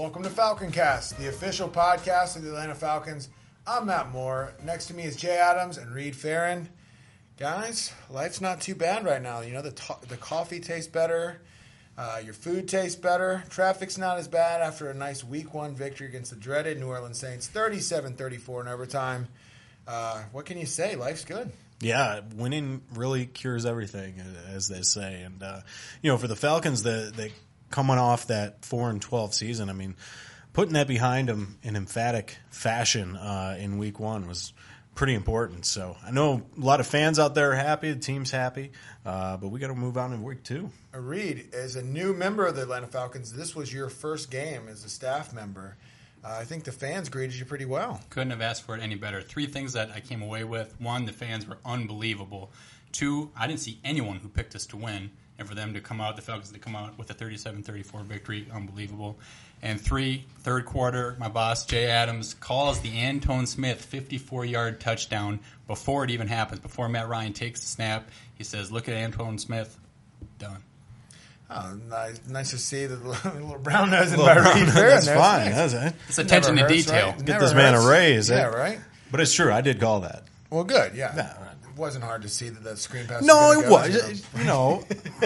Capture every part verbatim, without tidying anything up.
Welcome to Falcon Cast, the official podcast of the Atlanta Falcons. I'm Matt Moore. Next to me is Jay Adams and Reed Farron. Guys, life's not too bad right now. You know, the to- the coffee tastes better. Uh, your food tastes better. Traffic's not as bad after a nice week one victory against the dreaded New Orleans Saints, thirty-seven thirty-four in overtime. Uh, what can you say? Life's good. Yeah, winning really cures everything, as they say. And, uh, you know, for the Falcons, the, the coming off that four and twelve season, I mean, putting that behind them in emphatic fashion uh, in week one was pretty important. So I know a lot of fans out there are happy, the team's happy, uh, but we got to move on in week two. Reed, as a new member of the Atlanta Falcons, this was your first game as a staff member. Uh, I think the fans greeted you pretty well. Couldn't have asked for it any better. Three things that I came away with. One, the fans were unbelievable. Two, I didn't see anyone who picked us to win. And for them to come out, the Falcons to come out with a thirty-seven thirty-four victory, unbelievable. And three, third quarter, my boss, Jay Adams, calls the Antone Smith fifty-four-yard touchdown before it even happens, before Matt Ryan takes the snap. He says, look at Antone Smith. Done. Oh, nice, nice to see the little, little brown nosing Little by brown Reed nose, Farron. that's There. fine. Nice. That's it. It's attention Never to hurts, detail. right? Get Never this man hurts. a raise. Yeah, eh? right? But it's true. I did call that. Well, good, yeah. Yeah. It wasn't hard to see that the screen pass No, was it gonna go, was. You know.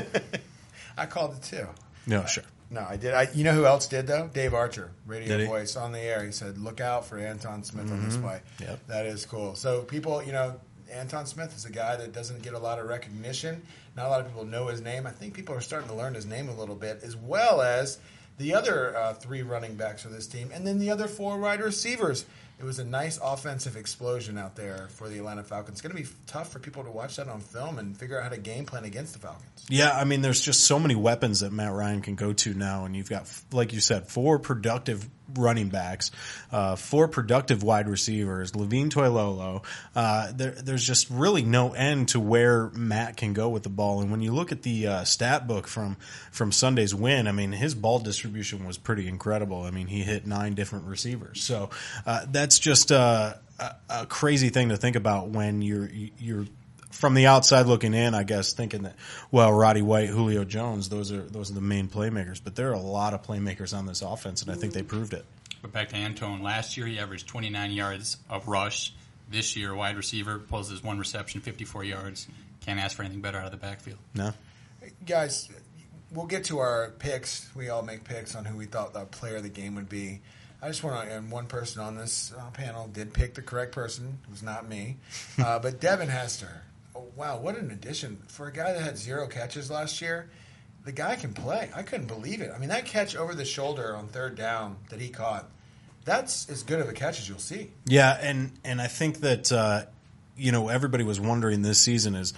I called it too. No, sure. No, I did. I, you know who else did, though? Dave Archer, radio Did he? voice on the air. He said, look out for Antone Smith mm-hmm. on this play. Yep. That is cool. So people, you know, Antone Smith is a guy that doesn't get a lot of recognition. Not a lot of people know his name. I think people are starting to learn his name a little bit, as well as the other uh, three running backs for this team, and then the other four wide receivers. It was a nice offensive explosion out there for the Atlanta Falcons. It's going to be tough for people to watch that on film and figure out how to game plan against the Falcons. Yeah, I mean, there's just so many weapons that Matt Ryan can go to now, and you've got, like you said, four productive running backs, uh, four productive wide receivers, Levine Toilolo. Uh, there, there's just really no end to where Matt can go with the ball. And when you look at the uh, stat book from from Sunday's win, I mean, his ball distribution was pretty incredible. I mean, he hit nine different receivers. So uh, that's just uh, a, a crazy thing to think about when you're you're from the outside looking in, I guess, thinking that, well, Roddy White, Julio Jones, those are those are the main playmakers. But there are a lot of playmakers on this offense, and I think they proved it. But back to Antone, last year he averaged twenty-nine yards of rush. This year, wide receiver pulls his one reception, fifty-four yards. Can't ask for anything better out of the backfield. No. Guys, we'll get to our picks. We all make picks on who we thought the player of the game would be. I just want to, and one person on this uh, panel did pick the correct person. It was not me. Uh, but Devin Hester. Oh, wow, what an addition. For a guy that had zero catches last year, the guy can play. I couldn't believe it. I mean, that catch over the shoulder on third down that he caught, that's as good of a catch as you'll see. Yeah, and, and I think that, uh, you know, everybody was wondering this season is,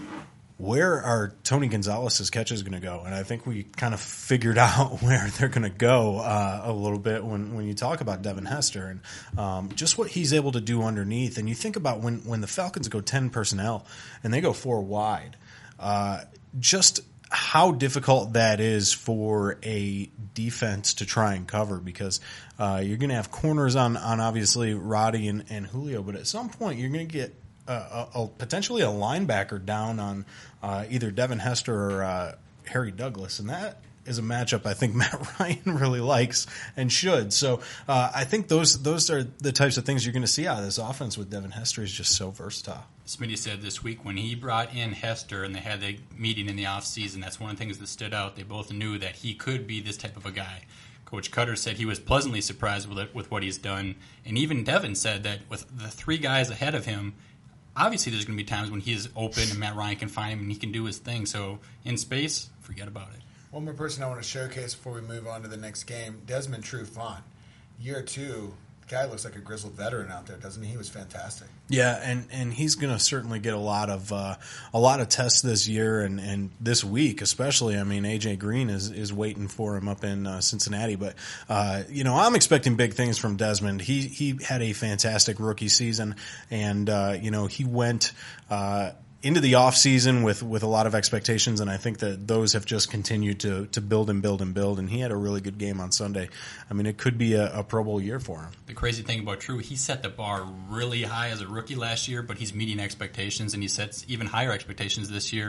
where are Tony Gonzalez's catches going to go? And I think we kind of figured out where they're going to go uh, a little bit when, when you talk about Devin Hester and um, just what he's able to do underneath. And you think about when, when the Falcons go ten personnel and they go four wide, uh, just how difficult that is for a defense to try and cover, because uh, you're going to have corners on, on obviously Roddy and, and Julio, but at some point you're going to get Uh, a, a, potentially a linebacker down on uh, either Devin Hester or uh, Harry Douglas, and that is a matchup I think Matt Ryan really likes and should. So uh, I think those those are the types of things you're going to see out of this offense with Devin Hester. Is just so versatile. Smitty said this week when he brought in Hester and they had the meeting in the offseason, that's one of the things that stood out. They both knew that he could be this type of a guy. Coach Cutter said he was pleasantly surprised with it, with what he's done, and even Devin said that with the three guys ahead of him, obviously there's going to be times when he's open and Matt Ryan can find him and he can do his thing. So in space, forget about it. One more person I want to showcase before we move on to the next game, Desmond Trufant. Year two, the guy looks like a grizzled veteran out there, doesn't he? He was fantastic. Yeah, and, and he's going to certainly get a lot of uh, a lot of tests this year and, and this week especially. I mean, A J Green is, is waiting for him up in uh, Cincinnati. But, uh, you know, I'm expecting big things from Desmond. He he had a fantastic rookie season, and, uh, you know, he went uh, into the offseason with, with a lot of expectations, and I think that those have just continued to, to build and build and build, and he had a really good game on Sunday. I mean, it could be a, a Pro Bowl year for him. The crazy thing about True, he set the bar really high as a rookie last year, but he's meeting expectations, and he sets even higher expectations this year.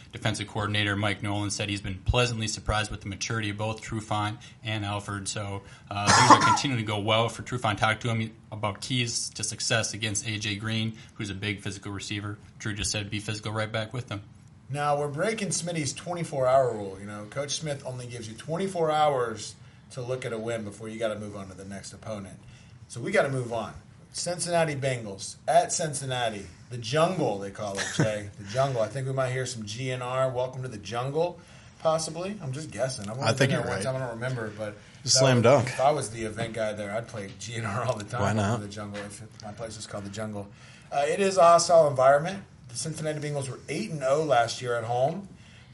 defensive coordinator Mike Nolan said he's been pleasantly surprised with the maturity of both Trufant and Alford. So uh, things are continuing to go well for Trufant. Talked to him about keys to success against A J Green, who's a big physical receiver. Drew just said be physical right back with them. Now, we're breaking Smitty's twenty-four hour rule. You know, Coach Smith only gives you twenty-four hours to look at a win before you got to move on to the next opponent. So we got to move on. Cincinnati Bengals at Cincinnati. The jungle, they call it, Jay. The jungle. I think we might hear some G N R. Welcome to the jungle, possibly. I'm just guessing. I've I think been you're there right. One time. I don't remember, but Slam was, dunk. If I was the event guy there, I'd play G N R all the time. Why not? Welcome to the jungle. If it, my place is called the jungle. Uh, it is a hostile environment. The Cincinnati Bengals were eight and oh last year at home.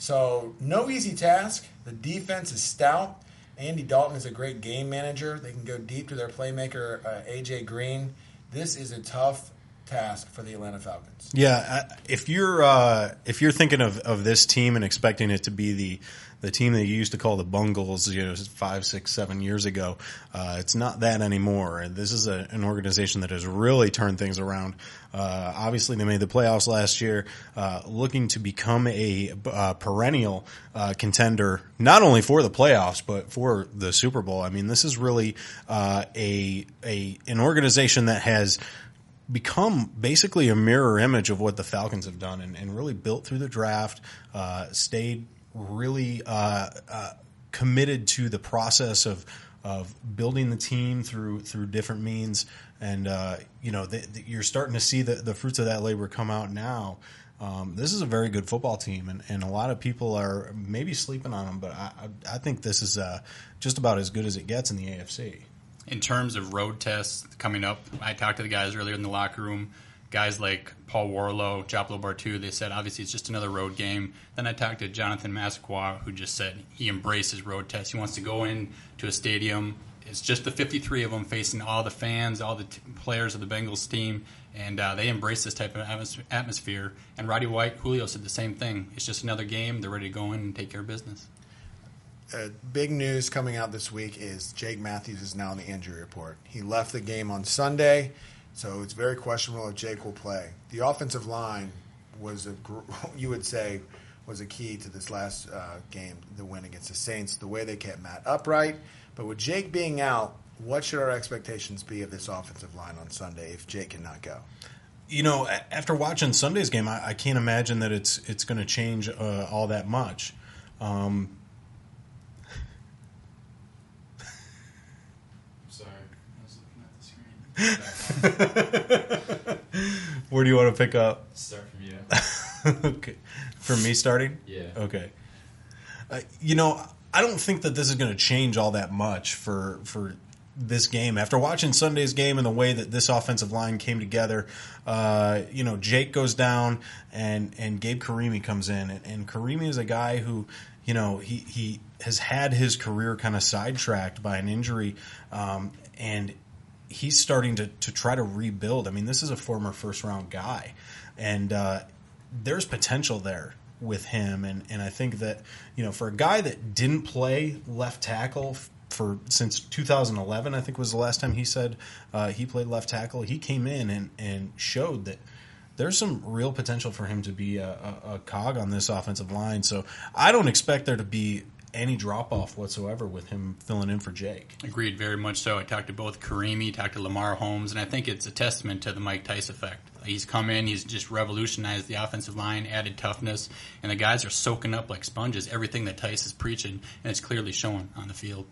So no easy task. The defense is stout. Andy Dalton is a great game manager. They can go deep to their playmaker, uh, A J Green. This is a tough task for the Atlanta Falcons. Yeah, if you're uh, if you're thinking of, of this team and expecting it to be the the team that you used to call the Bungles, you know, five, six, seven years ago, uh, it's not that anymore. And this is a, an organization that has really turned things around. Uh, obviously, they made the playoffs last year, uh, looking to become a uh, perennial uh, contender, not only for the playoffs but for the Super Bowl. I mean, this is really uh, a a an organization that has become basically a mirror image of what the Falcons have done, and, and really built through the draft, uh, stayed really uh, uh, committed to the process of of building the team through through different means, and uh, you know the, the, you're starting to see the, the fruits of that labor come out now. Um, this is a very good football team, and, and a lot of people are maybe sleeping on them, but I, I, I think this is uh, just about as good as it gets in the A F C. In terms of road tests coming up, I talked to the guys earlier in the locker room. Guys like Paul Warlow, Joplo Bartu, they said obviously it's just another road game. Then I talked to Jonathan Massaquoi, who just said he embraces road tests. He wants to go in to a stadium. It's just the fifty-three of them facing all the fans, all the t- players of the Bengals team, and uh, they embrace this type of atmos- atmosphere. And Roddy White, Julio said the same thing. It's just another game. They're ready to go in and take care of business. Uh, big news coming out this week is Jake Matthews is now in the injury report. He left the game on Sunday, so it's very questionable if Jake will play. The offensive line was a, you would say, was a key to this last uh, game, the win against the Saints, the way they kept Matt upright. But with Jake being out, what should our expectations be of this offensive line on Sunday if Jake cannot go? You know, after watching Sunday's game, I, I can't imagine that it's it's going to change uh, all that much. Um, Sorry, I was looking at the screen. Where do you want to pick up? Start from you. Okay. From me starting? Yeah. Okay. Uh, you know, I don't think that this is going to change all that much for for this game. After watching Sunday's game and the way that this offensive line came together, uh, you know, Jake goes down and, and Gabe Karimi comes in. And, and Karimi is a guy who, you know, he, he has had his career kind of sidetracked by an injury, um, and he's starting to, to try to rebuild. I mean, this is a former first-round guy, and uh, there's potential there with him. And, and I think that, you know, for a guy that didn't play left tackle for since two thousand eleven, I think was the last time he said uh, he played left tackle, he came in and, and showed that there's some real potential for him to be a, a, a cog on this offensive line. So I don't expect there to be any drop-off whatsoever with him filling in for Jake. Agreed, very much so. I talked to both Karimi, talked to Lamar Holmes, and I think it's a testament to the Mike Tice effect. He's come in, he's just revolutionized the offensive line, added toughness, and the guys are soaking up like sponges everything that Tice is preaching, and it's clearly showing on the field.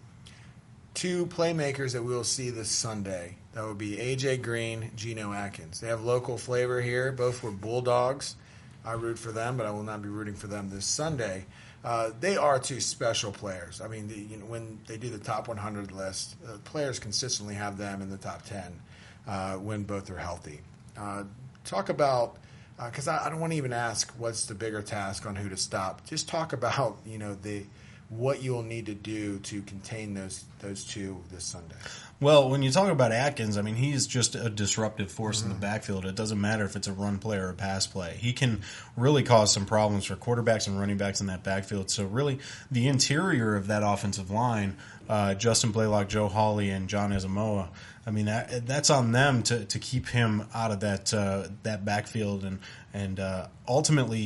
Two playmakers that we will see this Sunday. That would be A J Green, Geno Atkins. They have local flavor here. Both were Bulldogs. I root for them, but I will not be rooting for them this Sunday. Uh, they are two special players. I mean, the, you know, when they do the top one hundred list, uh, players consistently have them in the top ten uh, when both are healthy. Uh, talk about, because uh, I, I don't want to even ask what's the bigger task on who to stop. Just talk about, you know, the what you'll need to do to contain those those two this Sunday. Well, when you talk about Atkins, I mean, he's just a disruptive force mm-hmm. in the backfield. It doesn't matter if it's a run play or a pass play. He can really cause some problems for quarterbacks and running backs in that backfield. So really, the interior of that offensive line, uh, Justin Blaylock, Joe Hawley, and John Asamoah, I mean, that, that's on them to, to keep him out of that uh, that backfield. And, and uh, ultimately,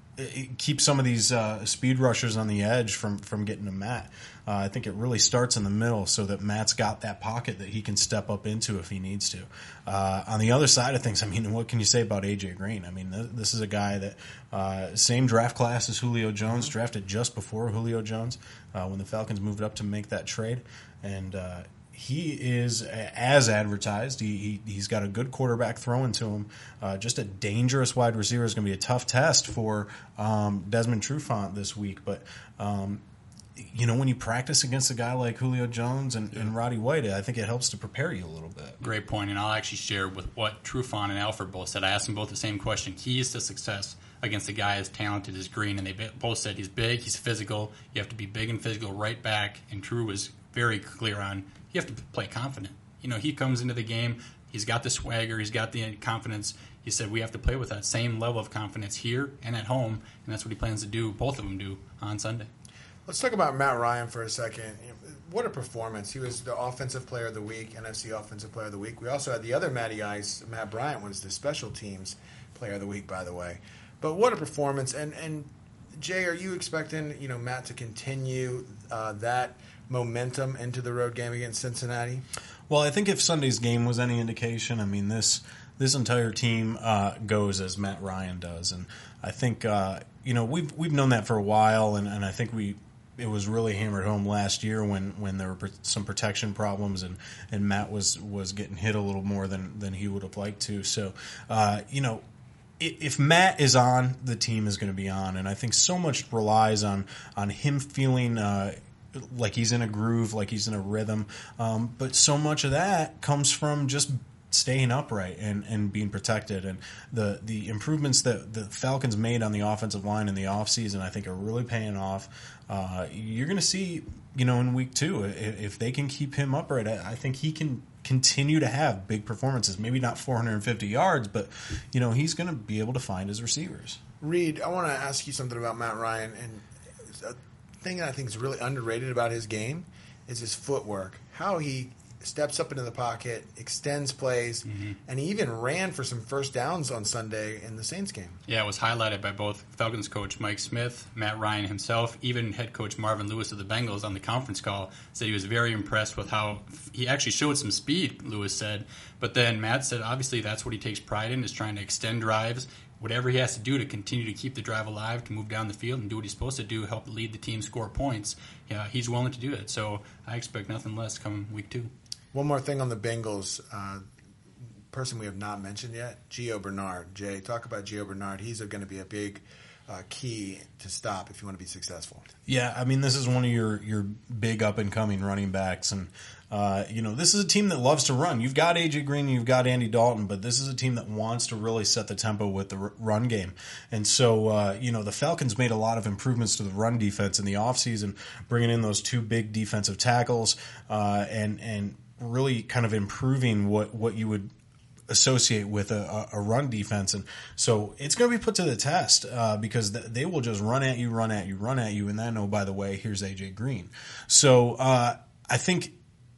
keep some of these uh, speed rushers on the edge from, from getting to Matt. Uh, I think it really starts in the middle so that Matt's got that pocket that he can step up into if he needs to. Uh, on the other side of things, I mean, what can you say about A J Green? I mean, th- this is a guy that uh, same draft class as Julio Jones, drafted just before Julio Jones uh, when the Falcons moved up to make that trade. And uh, he is, as advertised, he, he, he's got a good quarterback throwing to him. Uh, just a dangerous wide receiver is going to be a tough test for um, Desmond Trufant this week. But, um, you know, when you practice against a guy like Julio Jones and, and Roddy White, I think it helps to prepare you a little bit. Great point, and I'll actually share with what Trufant and Alfred both said. I asked them both the same question. Keys to success against a guy as talented as Green, and they both said he's big, he's physical, you have to be big and physical right back, and True was very clear on you have to play confident. You know, he comes into the game, he's got the swagger, he's got the confidence. He said we have to play with that same level of confidence here and at home, and that's what he plans to do, both of them do, on Sunday. Let's talk about Matt Ryan for a second. What a performance. He was the Offensive Player of the Week, N F C Offensive Player of the Week. We also had the other Matty Ice, Matt Bryant, was the Special Teams Player of the Week, by the way. But what a performance. And, and Jay, are you expecting, you know, Matt to continue uh, that momentum into the road game against Cincinnati? Well, I think if Sunday's game was any indication, I mean, this this entire team uh, goes as Matt Ryan does. And I think, uh, you know, we've we've known that for a while, and, and I think we it was really hammered home last year when, when there were some protection problems and, and Matt was, was getting hit a little more than, than he would have liked to. So, uh, you know, if Matt is on, the team is going to be on. And I think so much relies on, on him feeling uh, like he's in a groove, like he's in a rhythm. Um, but so much of that comes from just staying upright and, and being protected. And the, the improvements that the Falcons made on the offensive line in the offseason, I think, are really paying off. Uh, you're going to see, you know, in week two, if, if they can keep him upright, I, I think he can continue to have big performances. Maybe not four hundred fifty yards, but, you know, he's going to be able to find his receivers. Reed, I want to ask you something about Matt Ryan. And a thing that I think is really underrated about his game is his footwork, how he steps up into the pocket, extends plays, mm-hmm. and he even ran for some first downs on Sunday in the Saints game. Yeah, it was highlighted by both Falcons coach Mike Smith, Matt Ryan himself, even head coach Marvin Lewis of the Bengals on the conference call said he was very impressed with how he actually showed some speed, Lewis said. But then Matt said obviously that's what he takes pride in, is trying to extend drives. Whatever he has to do to continue to keep the drive alive, to move down the field and do what he's supposed to do, help lead the team score points, yeah, he's willing to do it. So I expect nothing less coming week two. One more thing on the Bengals, uh, person we have not mentioned yet, Gio Bernard. Jay, talk about Gio Bernard. He's going to be a big uh, key to stop if you want to be successful. Yeah, I mean, this is one of your, your big up-and-coming running backs. And, uh, you know, this is a team that loves to run. You've got A J Green, you've got Andy Dalton, but this is a team that wants to really set the tempo with the r- run game. And so, uh, you know, the Falcons made a lot of improvements to the run defense in the offseason, bringing in those two big defensive tackles uh, and and really kind of improving what, what you would associate with a, a run defense. And so it's going to be put to the test uh, because they will just run at you, run at you, run at you, and then, oh, by the way, here's A J Green. So uh, I think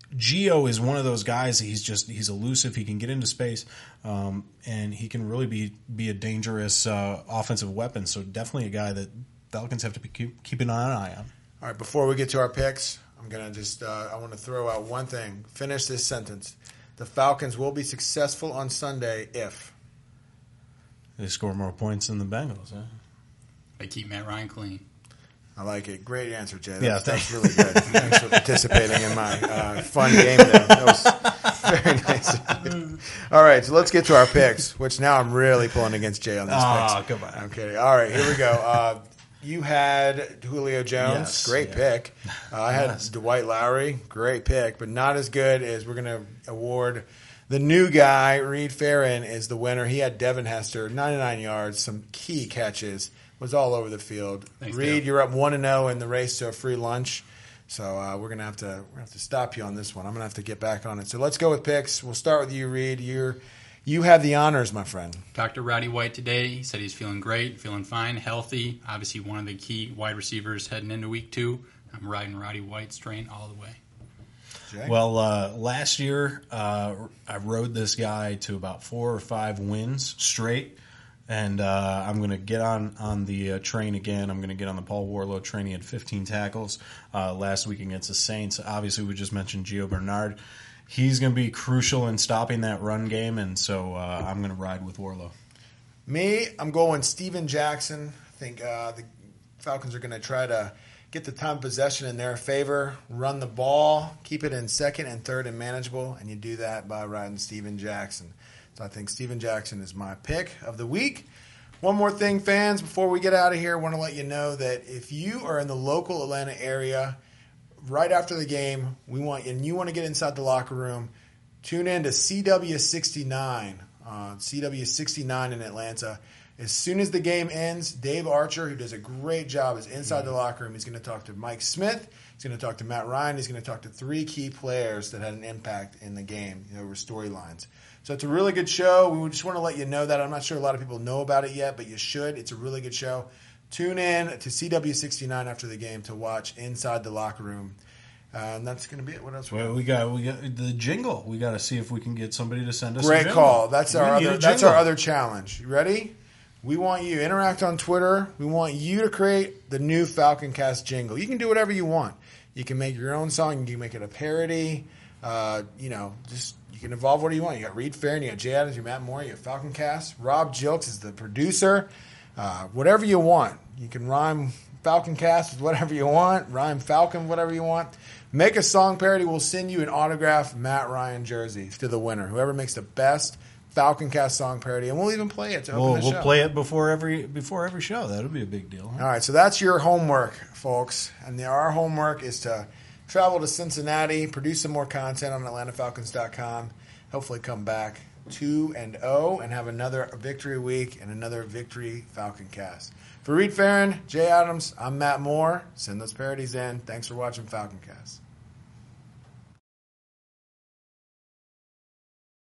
Gio is one of those guys. He's just he's elusive. He can get into space, um, and he can really be be a dangerous uh, offensive weapon. So definitely a guy that Falcons have to be keep, keep an eye on. All right, before we get to our picks, I'm going to just uh, I want to throw out one thing. Finish this sentence. The Falcons will be successful on Sunday if they score more points than the Bengals. Huh? They keep Matt Ryan clean. I like it. Great answer, Jay. That's, yeah, that's really good. Thanks for participating in my uh, fun game there. That was very nice. All right, so let's get to our picks, which now I'm really pulling against Jay on these oh, picks. Oh, come on. I'm kidding. All right, here we go. Uh, you had Julio Jones. Yes, great yeah. pick. Uh, I had yes. Dwight Lowry. Great pick, but not as good as we're going to award the new guy. Reed Farron is the winner. He had Devin Hester, ninety-nine yards, some key catches. Was all over the field. Thanks, Reed, Dale. you're up one and zero in the race to a free lunch. So uh, we're gonna have to we're gonna have to stop you on this one. I'm gonna have to get back on it. So let's go with picks. We'll start with you, Reed. You're you have the honors, my friend. Talked to Roddy White today. He said he's feeling great, feeling fine, healthy. Obviously, one of the key wide receivers heading into week two. I'm riding Roddy White's train all the way. Jay? Well, uh, last year uh, I rode this guy to about four or five wins straight. And uh, I'm going to get on, on the uh, train again. I'm going to get on the Paul Warlow train. He had fifteen tackles uh, last week against the Saints. Obviously, we just mentioned Gio Bernard. He's going to be crucial in stopping that run game, and so uh, I'm going to ride with Warlow. Me, I'm going Steven Jackson. I think uh, the Falcons are going to try to get the time of possession in their favor, run the ball, keep it in second and third and manageable, and you do that by riding Steven Jackson. So I think Steven Jackson is my pick of the week. One more thing, fans, before we get out of here, I want to let you know that if you are in the local Atlanta area, right after the game, we want and you want to get inside the locker room, tune in to C W sixty-nine, uh, C W sixty-nine in Atlanta. As soon as the game ends, Dave Archer, who does a great job, is inside the locker room. He's going to talk to Mike Smith. He's going to talk to Matt Ryan. He's going to talk to three key players that had an impact in the game, you know, over storylines. So it's a really good show. We just want to let you know that. I'm not sure a lot of people know about it yet, but you should. It's a really good show. Tune in to C W sixty-nine after the game to watch Inside the Locker Room. Uh, and that's going to be it. What else? Well, we got we got the jingle. We got to see if we can get somebody to send us. Great a jingle. call. That's We our need other. a That's our jingle. other challenge. You ready? We want you interact on Twitter. We want you to create the new Falcon Cast jingle. You can do whatever you want. You can make your own song. You can make it a parody. Uh, you know, just you can evolve whatever you want. You got Reed Farron, you got Jay Adams, you got Matt Moore, you got Falcon Cast. Rob Jilks is the producer. Uh, whatever you want. You can rhyme Falcon Cast with whatever you want. Rhyme Falcon, whatever you want. Make a song parody. We'll send you an autographed Matt Ryan jersey to the winner. Whoever makes the best Falcon Cast song parody, and we'll even play it to open We'll, the we'll show. play it before every before every show. That'll be a big deal. Huh? All right, so that's your homework, folks. And the, our homework is to travel to Cincinnati, produce some more content on Atlanta Falcons dot com, hopefully come back two and oh and have another victory week and another victory Falcon Cast. For Reed Farron, Jay Adams, I'm Matt Moore. Send those parodies in. Thanks for watching Falcon Cast.